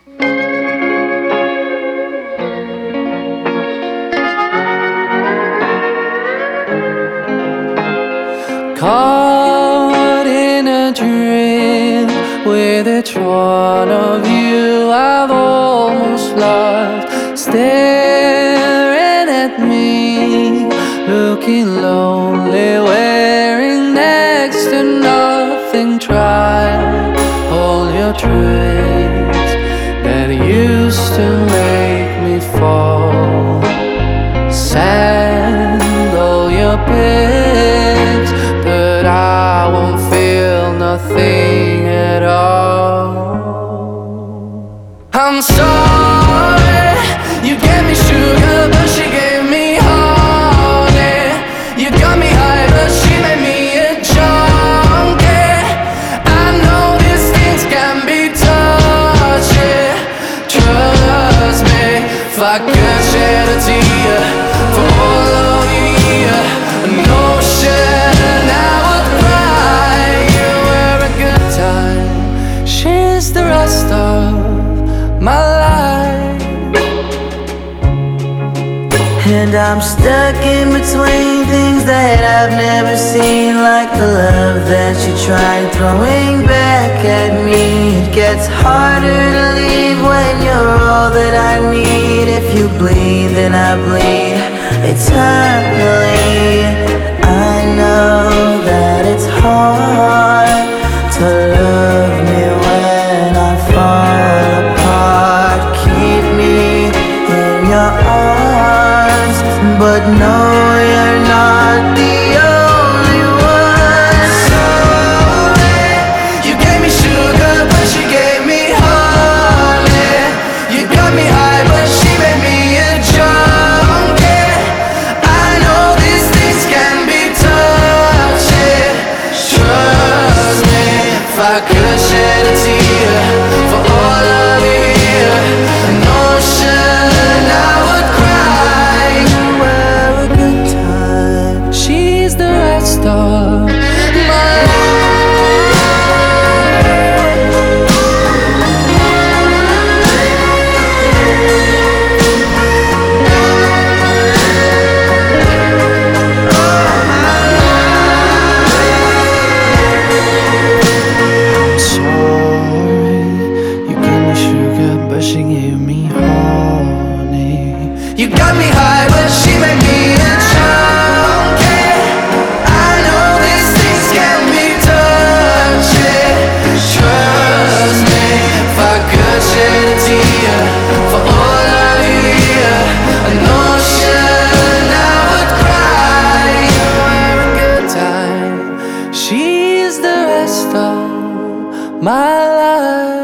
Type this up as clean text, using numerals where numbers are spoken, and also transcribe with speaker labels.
Speaker 1: Caught in a dream with each one of you I've almost loved, staring at me, looking lonely, wearing next to nothing. Try all your tricks that used to make me fall, send all your pics, but I won't feel nothing at all. I'm sorry, you gave me sugar, but she gave me honey. You got me high, but she made me a junkie. I know these things can be touchy. Trust me, if I could shed a tear for all of you, an ocean I would cry. You were a good time, she's the rest of my life.
Speaker 2: And I'm stuck in between things that I've never seen, like the love that you tried throwing back at me. It gets harder to leave when you're all that I need. If you bleed, then I bleed eternally. I know that it's hard to love me when I fall apart. Keep me in your arms, but no, you're not the only one.
Speaker 1: Sorry, you gave me sugar, but she gave me honey. You got me high, but she made me a junkie. I know these things can be touchy. Trust me, if I could shed a tear for all of you, an ocean I would cry.
Speaker 2: You were a good time.
Speaker 1: She's the rest of my Sorry, you gave me sugar, but she gave me honey. You got me high, but she made me a junkie. I know these things can be touchy. Trust me, if I could shed a tear for all of you, an ocean I would cry. You were a good time, she's the rest of my life.